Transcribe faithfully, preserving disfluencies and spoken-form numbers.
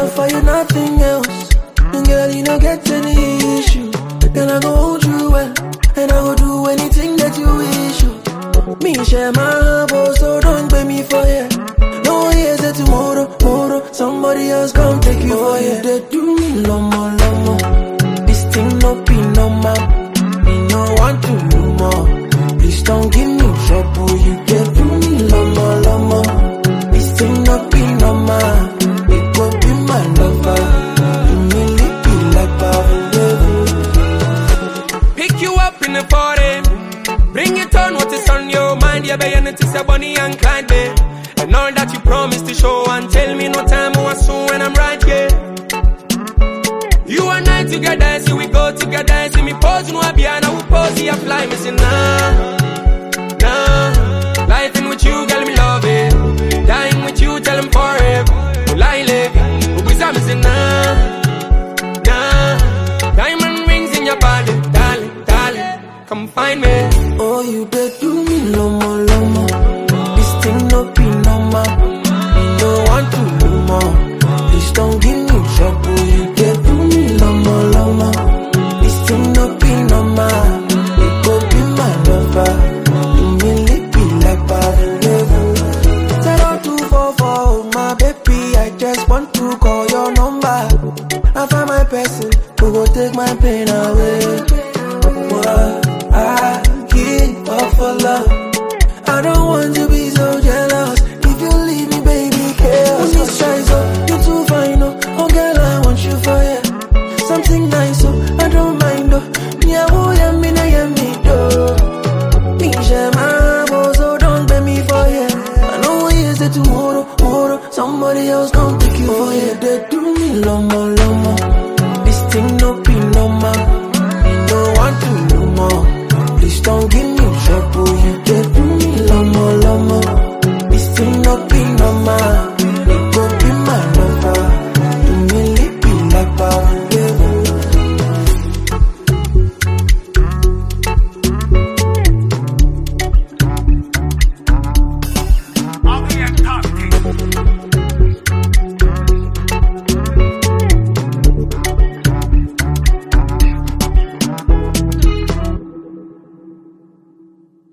offer you nothing else. And girl, you don't get any issue. Then I go hold you well, and I go do anything that you wish you. Me share my heart, so don't pay me for it. No years that tomorrow, tomorrow, somebody else come take you for it. They do me lomo, lomo. This thing no be normal. Me no want to do more. Please don't give me trouble. You get do me lomo, lomo. This thing no be normal. It go be my lover. You really be like Pavlov. Pick you up in the party. Bring it on, what is on your mind? Yeah, baby, it is a Bonnie and Clyde, babe. And all that you promised to show and tell me no time or soon when I'm right here. You and I together, see we go together. See me pose, no I be and I will pose, see I fly. Me say nah, nah. Life in with you, girl, me love it. Dying with you, tell them forever. Will I live? Who is that? Me say nah, nah. Diamond rings in your body, darling, darling. Come find me. Oh, you did do me lomo, lomo. This thing no be normal. Me no want to do more. Please don't give me trouble. You did do me lomo, lomo. This thing no be normal. It go be my lover. You really be like Pavlov. Zero two four four, my baby. I just want to call your number. I find my person who go take my pain away. What? I give up for love. I don't want to be so jealous. If you leave me, baby, chaos. This size up, you too fine, oh. Oh, girl, I want you for you. Something nice, oh. I don't mind, oh. Me, I won't let me, I am me, though. Me, share my heart, so don't pay me for you. I know what is it tomorrow, tomorrow. Somebody else come take you for you. They do me lomo,